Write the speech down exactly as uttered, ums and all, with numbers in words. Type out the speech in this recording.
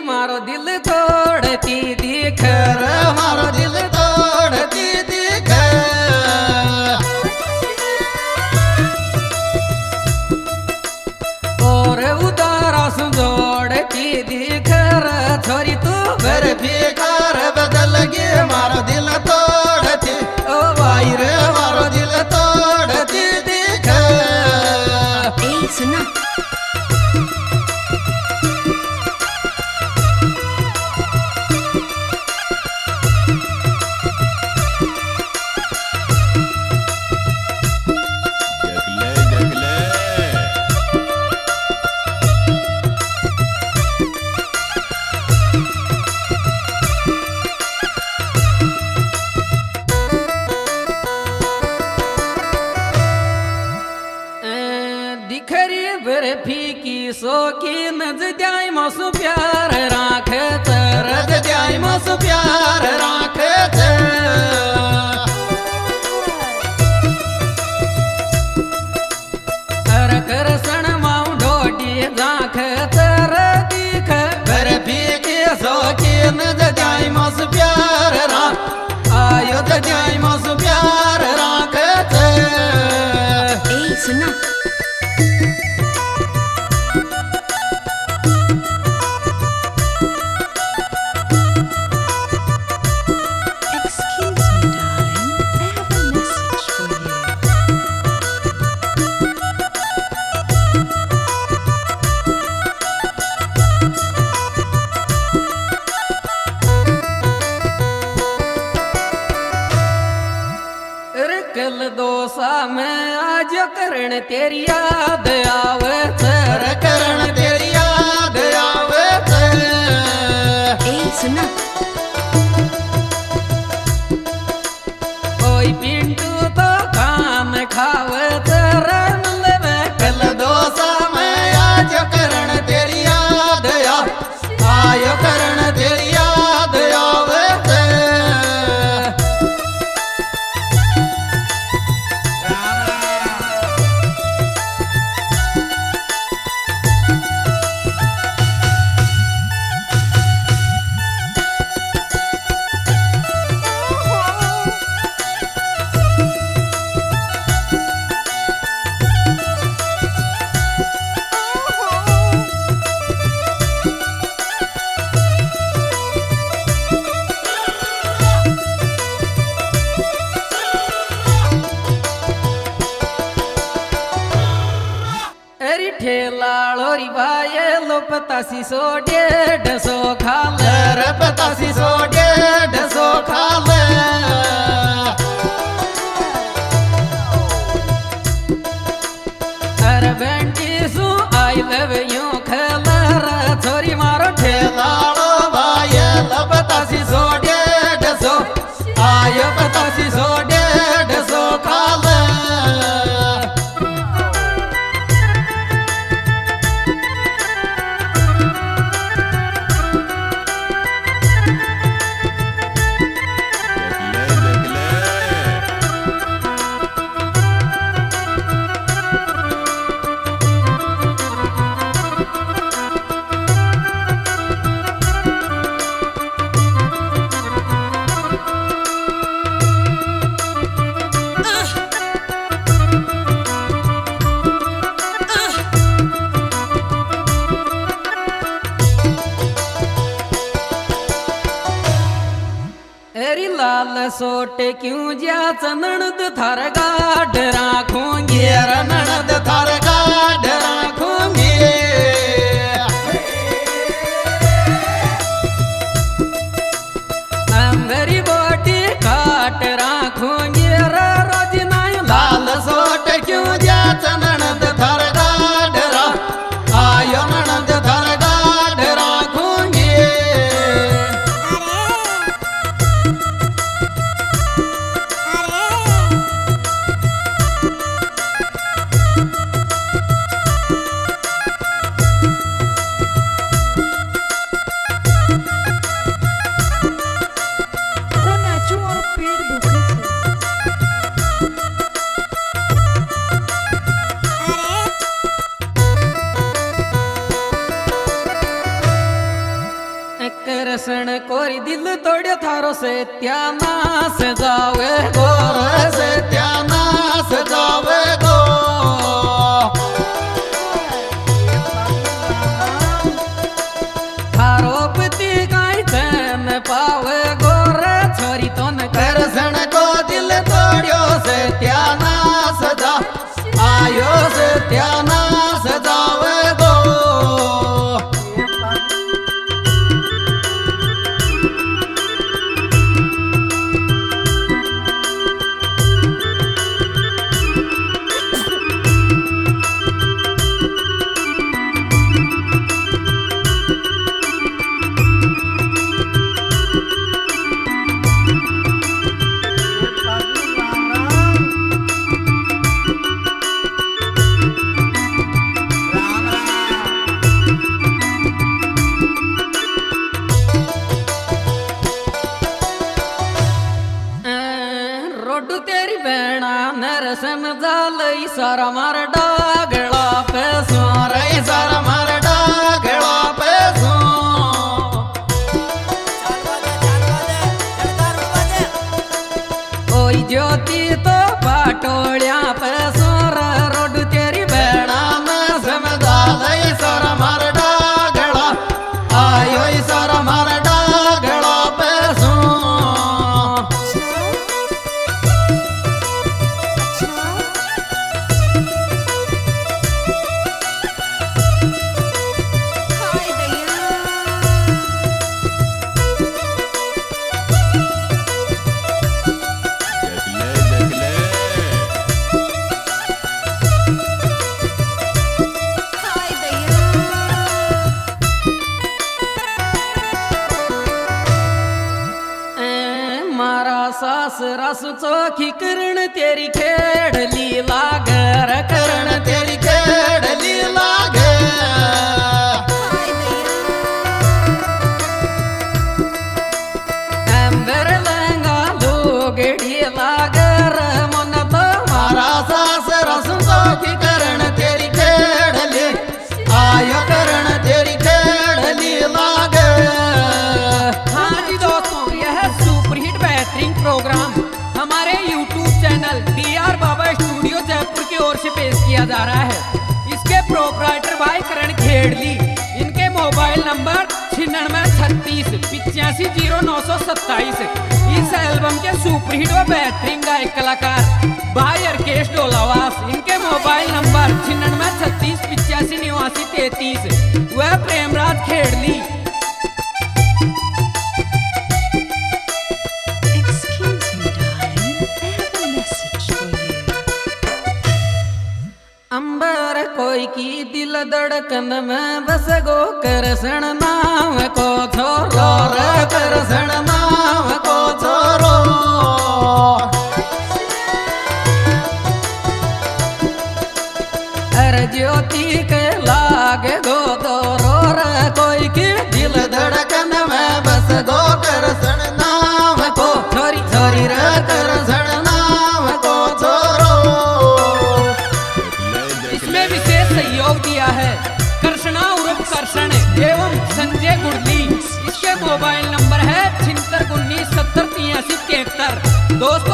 मारो दिल तोड़ती दिख रे मारो दिल तोड़ती दिख और उदारा जोड़ती दिख रे छोरी तू घर भिखार बदल गे मारो दिल तोड़ती ओ भाई रे मारो दिल तोड़ती दिख ए सुना फीकी सोकी नज द्याय मसु प्यार राखे तरद द्याय मसु प्यार राखे तर कर सण माऊ ढोडी जाख तर दिख कर फीकी सोकी नज द्याय मसु प्यार राख आयो द्याय मसु प्यार राखे ए सुना कल दोसा में आज करण तेरी याद आवे सर करण तेरी याद आवे ए सुना ओई पिंटू तो खान खावे तरन लेवे कल दोसा में आज करण तेरी याद आयो करण तेरी याद आवे ठेलाड़ोरी भाई लो पतासी सो डेढ़ सौ खाले रे पतासी सो डेढ़ सौ खाले अरे बेंटी सु आई लव यू खेला रे छोरी मारो ठेलाड़ो भाई लो पतासी सो डेढ़ सौ आयो पतासी सौ डेढ़ सौ खाले लाल सोटे क्यों जा ननद थार गाढ़ राखूंगी ननद थार गाढ़ राखूंगी मेरी बोटी काट राखूंगी रोज नहीं लाल सोटे क्यों जा ननद थार गाढ़ राख आयो ननद थार गाढ़ राखूंगी कृष्ण कोई दिल तोड़ियो थारो से त्यानास जावे गोर से त्यानास जावे गो थारो पति काई चैन पावे गोर छोरी तो न कृष्ण को दिल तोड़ियो से त्यानास जा आयो से त्यानास जावे गो समझालई सारा मार डागड़ा पे सोरे सारा मार डागड़ा पे सो ओई ज्योति तो पाटोलिया पे सोर रोड तेरी बेड़ा में समझालई सारा मार डागड़ा आयो सारा मार डागड़ा पे सो सास रस चोखी करण तेरी खेड़ली लागर करण तेरी खेड़ली लागर अंबर लंगा लोगड़ी लागर मन तो मारा सास रस चोखी करण तेरी खेड़ली आयो करण तेरी खेड़ली लागर। हाँ जी दोस्तों, यह सुपरहिट बेहतरीन प्रोग्राम हमारे YouTube channel D R Baba studio Jaipur की ओर से पेश किया जा रहा है। इसके प्रोपराइटर भाई करण खेड़ली, इनके मोबाइल नंबर छिन्नवे छत्तीस पिचासी जीरो नौ सौ सत्ताईस। इस एल्बम के सुपरहिट व बेहतरीन गायक कलाकार भाई अर्केश डोलावास, इनके मोबाइल नंबर छिन्नवे छत्तीस पिचासी निवासी तैतीस। वह प्रेमराज खेड़ली। अंबर कोई की दिल धड़कन में बस गो कृष्ण नाम को छोरो रे कृष्ण नाम को छोरो। अरे ज्योति के लागे गो दोरो रे कोई की दिल धड़कन में बस गो कृष्ण नाम को छोरी छोरी रे कृष्ण नाम को छोरो। सहयोग दिया है कृष्णा उर्फ कर्षण एवं संजय गुड़ली। इसके मोबाइल नंबर है छिहत्तर उन्नीस सत्तर तिरासी तिहत्तर। दोस्त